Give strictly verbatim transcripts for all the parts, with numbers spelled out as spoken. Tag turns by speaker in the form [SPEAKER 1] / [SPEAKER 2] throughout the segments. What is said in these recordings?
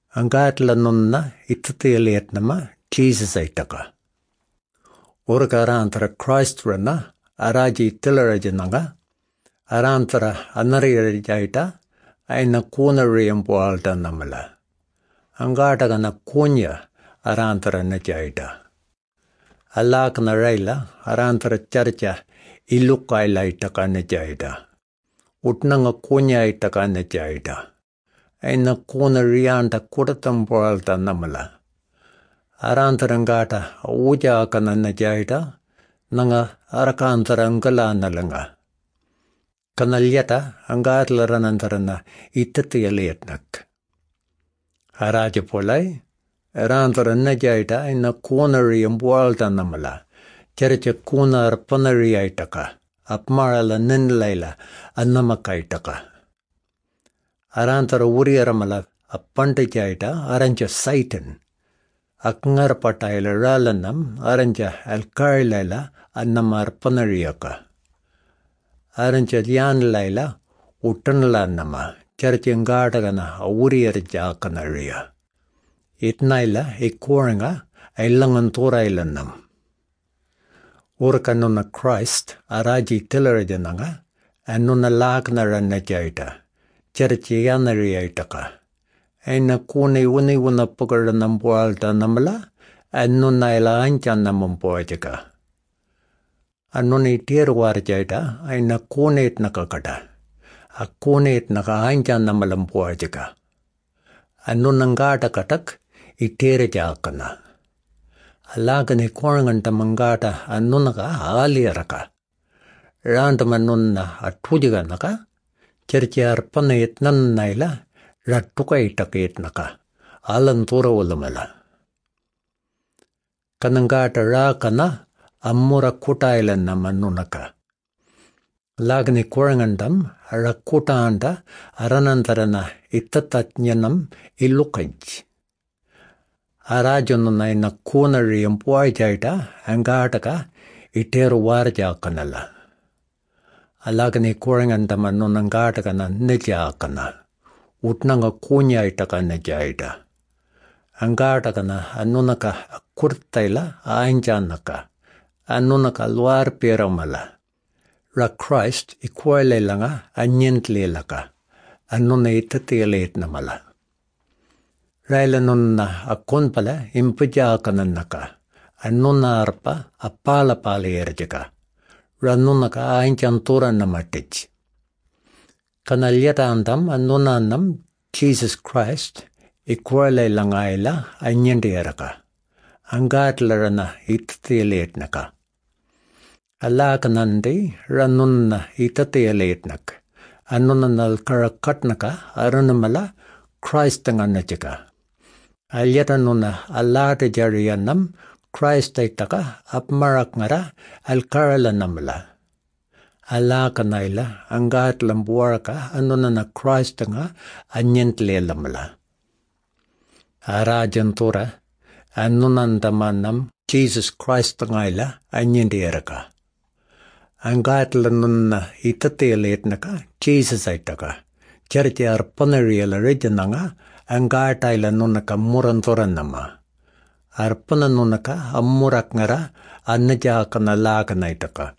[SPEAKER 1] Angatla nunna ittatialiatnama Jesus aitaka. Urgarantara Christ rana araji tilarajananga arantara anarijaita aina kunariyampu alta namala. Angatagana kunya arantara najaita. Alak naraila arantara charcha ilukaila itaka najaita. Utnanga kunya itaka najaita. Aina kunariyanta kudatampu alta namala. Arantarangata uja kana najaita nanga arakantara angala nalanga. Kanalyata angatla ranantarana itatiyaliatnak. Haraja polai arantara najaita aina kunariyampu alta namala. Charcha kunar panariyaitaka. Apmarala ninlaila annamakaitaka. Arantara uriyaramala appantajaita aranja Satan. Akngar pataila ralanam aranja alkarlaila annamar panariyaka. Aranja lian laila utanlanama charchingatagana uriyarja kanariya. Itnaila ikuanga ailanganturailanam. Urkanuna Christ araji tilarajananga annuna laknara najaita. Charchiyanariyaitaka. Aina kuni uni una pukara nampualta namala annuna ila anchan namumpuajaka. Annuni tirwarjaita aina kunit nakakata. A kunit naka anchan namalampuajaka. Annunangata katak itirjakana. Alagani koranganta mangata annunaka aliyaraka. Rantamanunna atujiganaka. Charchiar panayit nannaila ratukaitakiitnaka. Alantura ulamala. Kanangata rakana amura kutailan namanunaka. Lagni korangantam rakutaanta aranantarana itatatnyanam ilukaj. Arajanuna ina kunariyam puajaita angataka iteru warjakanala. Alagni korangantam anunangatakana nijakana. Utnanga kunya itaka najaita. Angatakana anunaka kurtaila ainjanaka. Anunaka luar piramala. Ra Christ ikualailanga anyentlilaka. Anuna itatialit namala. Raila nunna akunpala impujakananaka. Anuna arpa apala pali erjaka. Ranunaka ainjantura namatich. Kanalyata antam annunannam Jesus Christ ikualailangaila anyendiraka. Angatlarana itatiyalitnaka. Alakanandi ranunna itatiyalitnak. Annunanal karakatnaka aranamala Christ anganachaka. Alyatanuna alata jariyanam Christ aitaka apmarakngara alkaralanamala. Alakanaila angat lambuaraka anunana Christ nga anyentlelamala. Arajantura anunandamanam Jesus Christ ngaila anyendiraka. Angat lanunna itatialitnaka Jesus aitaka. Charti arpanariala rejananga angat ailanunaka murantoranama. Arpananunaka amurakngara annajakana lakanaitaka.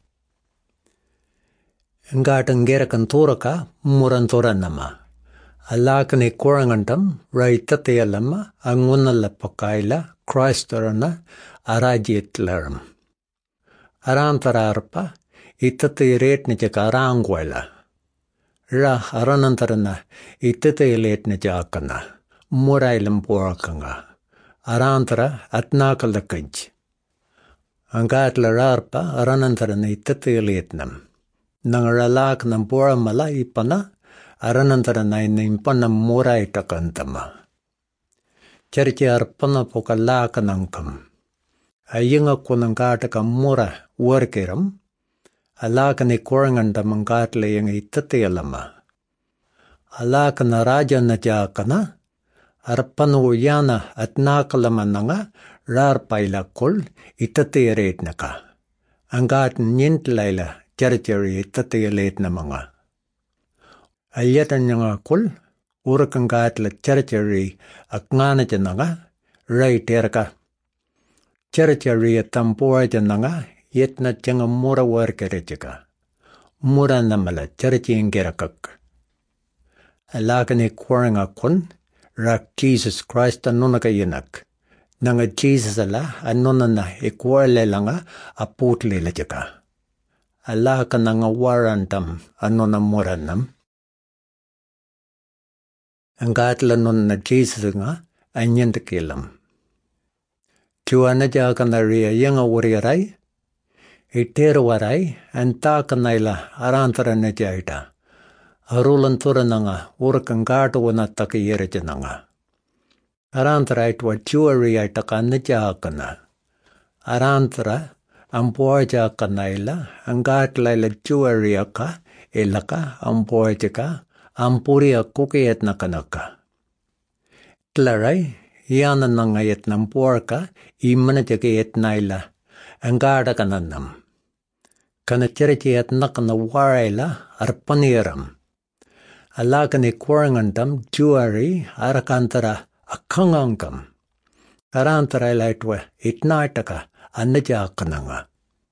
[SPEAKER 1] Ngatangera kantoraka murantoranama. Alakani korangantam raitatayalama angunala pakaila Christarana arajitlaram. Arantararpa itatayiretnijaka arangwaila. Ra aranantarana itatayiletnijakana. Murailam porakanga. Arantara atnakalakaj. Angatlararpa aranantarana itatayiletnam. Nangaralak ng pura mala ipana aranantara na inimpana mura itakantama. Chariti arpana pokalaka ng kam. Ayinga ko ng kataka mura workeram. Alaka ni koranganta mangkatla yung itatiyalama. Alaka na raja na jakana. Arpano yana at nakalaman na nga rarpailakol itatiyarit na ka. Angkat nintlaila. Charity itatiyalit na mga. Alyatan niya nga kul, urukangatla charchari akngana jananga rai terka. Charchari tampora jananga yetna changa mura warkerechika. Mura namala charchi ingerakak. Alakani kwaranga kun rak Jesus Christ anunaka yinak. Nanga Jesus ala anunana ikwale langa aputle lachika. Alaka nanga warantam anuna muranam. Angatla nunna Jesus nga anyantakilam. Chuana jakana ria yanga wariarai. Iteru warai antakanaila arantara najaita. Arulantura nanga urkangata wanataka yerajananga. Arantara itwa chuari aitaka najakana. Arantara ampoja kanaila angatlaila chuariaka ilaka ampojaka ampuria kukiyat nakanaka. Tlarai yana nanga yet namporka imanajaka yet naila angata kananam. Kana cherichi yet nakana waraila arpaniram. Alakani kwarangantam chuari arakantara akangangam. Arantara ilaitwa itnaitaka anajakananga.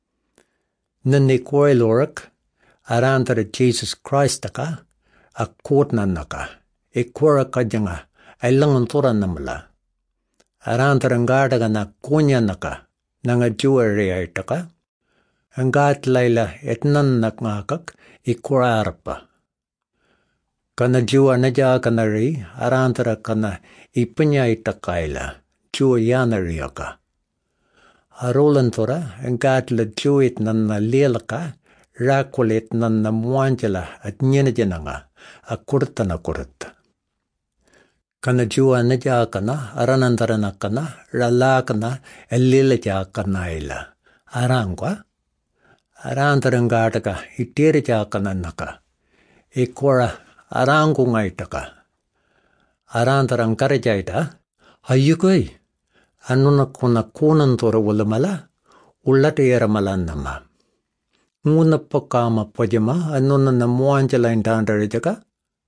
[SPEAKER 1] Nani koilorak arantara Jesus Christaka akotnanaka. Ikwarakajanga ailangantura namala. Arantara ngadagana kunyanaka nanga juari aitaka. Angatlaila etnannakngakak ikwararpa. Kana jua najakanari arantara kana ipanya itakaila jua yanariaka. Arolantura angatla juit nanna lelaka rakulit nanna muanjala at nyenajananga akurtana kurta. Kana jua najakana aranantaranakana ralakana elilajakana ila. Arangwa arantarangataka itirijakana naka. Ikwara arangungaitaka. Arantarankarjaita ayukoi. Anuna kuna kunantora ulamala ulatera malanama. Nguna pakama pajama anuna na muanjala intandarijaka.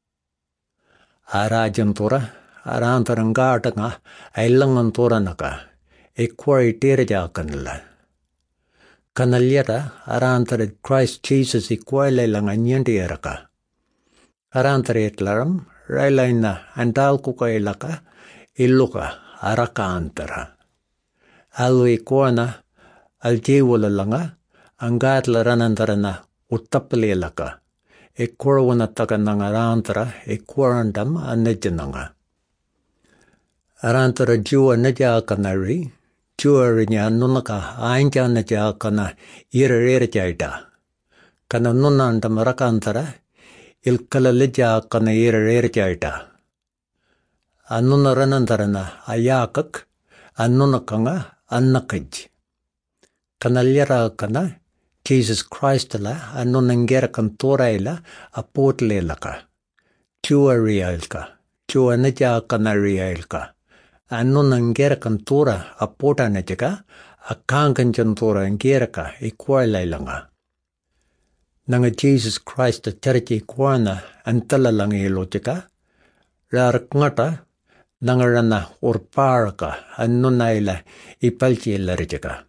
[SPEAKER 1] Arajantora arantarangatanga ailangantora naka. Ekwara itirajakanala. Kanalyata arantara Christ Jesus ikwala ilanga nyandiraka. Arantara itlaram railaina andalkuka ilaka iluka. Arakantara. Alwi kuana aljiwala langa angatla ranantarana uttapalelaka. Ekwarwanataka nanga arantara ekwarandam anajananga. Arantara juwa najakanari juwarinya nunaka ainja najakana irarerjaita. Kana nunandam rakantara ilkalalijakana irarerjaita. Anuna ranantarana ayakak anunakanga annakaj. Kanalyara kana Jesus Christ la anunangera kantoraila apotlelaka. Chua realka. Chua najakana realka. Anunangera kantora apota najaka akanganjantora angeraka ikwailanga. Nanga Jesus Christ charity ikwana antalalang ilojaka. Rarakngata nangarana urparaka anunaila ipalchi larijaka.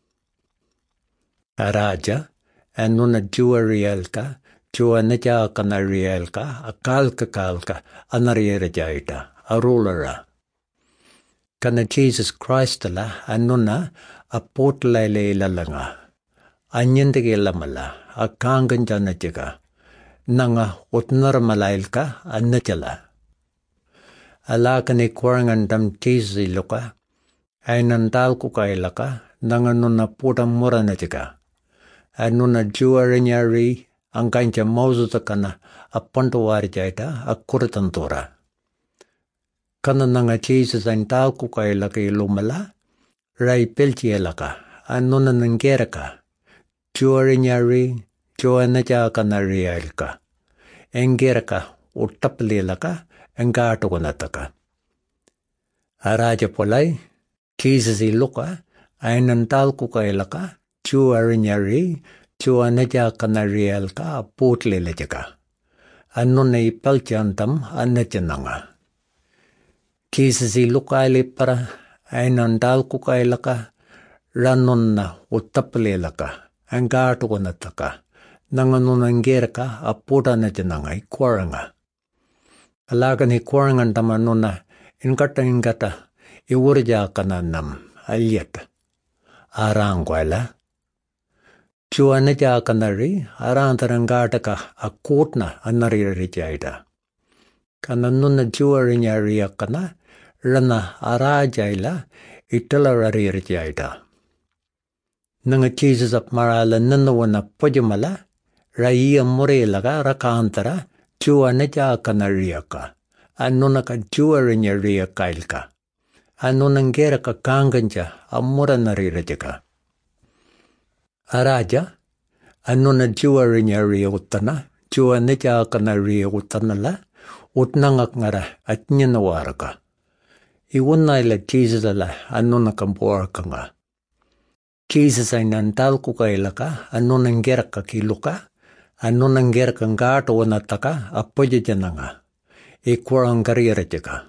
[SPEAKER 1] Araja anuna jua realka jua najakana realka akalka kalka anarirajaita arulara. Kana Jesus Christ la anuna apotlaile ilalanga. Anyendege lamala akanganjanajaka. Nanga utnarmalailka anachala. Alakani kwarangandam Jesus iluka, ainandal kukailaka, nanganuna puta muranajika. Anuna juarinyari, angkancha mauzutakana, apantuwarjaita, akuritantura. Kana nanga Jesus aintal kukailaka ilumala, rai pelchielaka, anuna nangeraka, juarinyari, juanajakana rialka, engeraka, uttaplelaka, Engatu wanataka. Araja polai, Jesus iluka, ainantal kukailaka, chua rinyari, chua najakana rialka, putle lejaka. annuna ipalchantam annachananga. Jesus ilukaili para ainandal kukailaka ranonna uttapalelaka angatukunataka nanganunangerka apuda nachananga ikwaranga. Alagan ikwarangantam annuna inkata inkata iwurjakananam alyata arangwaila. Chuanajakanari arantarangataka akutna annarijaida. Kananuna juarinyariakana rana arajaila italararijaida. Nanga Jesus up marala nanawana pojamala raiya murelaga rakantara chuanajakanariaka. Anunaka juarinyariakailka. Anunangeraka kanganja amuranarijaga. Araja, annuna juarinyari utana, juanijakanari utanala, utnangak ngara at nyanawaraka. Iwunaila Jesus ala annuna kampuarka nga. Jesus ay nantal kukailaka, annunanggeraka kiluka, annunanggeraka ngata wanataka, apojajana nga. Ikwarang karirajaka.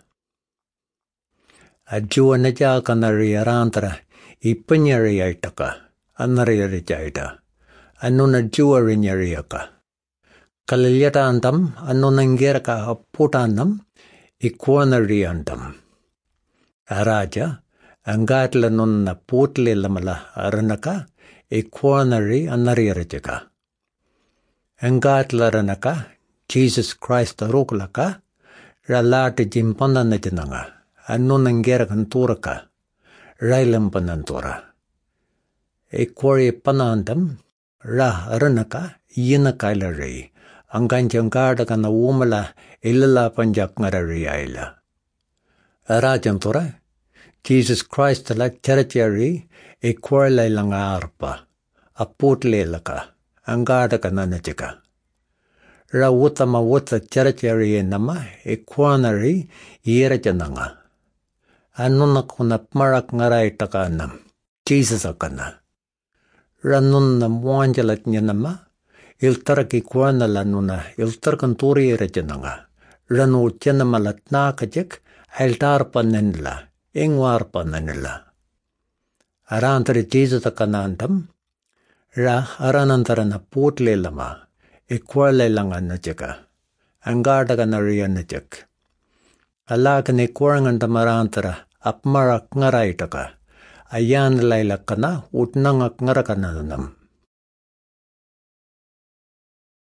[SPEAKER 1] At juanijakanari arantara, ipanyari aitaka. Annarijaida. Annuna juarinyariaka. Kalilyata antam, annunangeraka aputanam, ikwanariantam. Araja, angatla nunna putle lamala aranaka, ikwanari annarirajaka. Angatla ranaka, Jesus Christ aruklaka, ralata jimpananajananga, annunangerakan turaka, railampanantura. Equari panandam, ra aranaka, yinakailari, anganjangada kana wumala, ilala panjak ngarari aila. Arajantura, Jesus Christ la tertiary, equarla langa arpa, aputle laka, angada kananajaka. Ra wutama wuta tertiary nama, equanari, yerajananga. Anunakuna marak ngarai takanam, Jesus akana. Ranunna muanjalat nyanama, iltaraki kuana lanuna, iltarkan turi rajananga. Ranu chanamalat nakajek, altar panenla, ingwar panenla. Arantari Jesus akanantam, ra aranantarana putle lama, ikwale langanajaka, angadaganarianajak. Alakan ikwarangantamarantara, apmarak ngaraitaka. Ayan laila kana utnangak ngarakananam.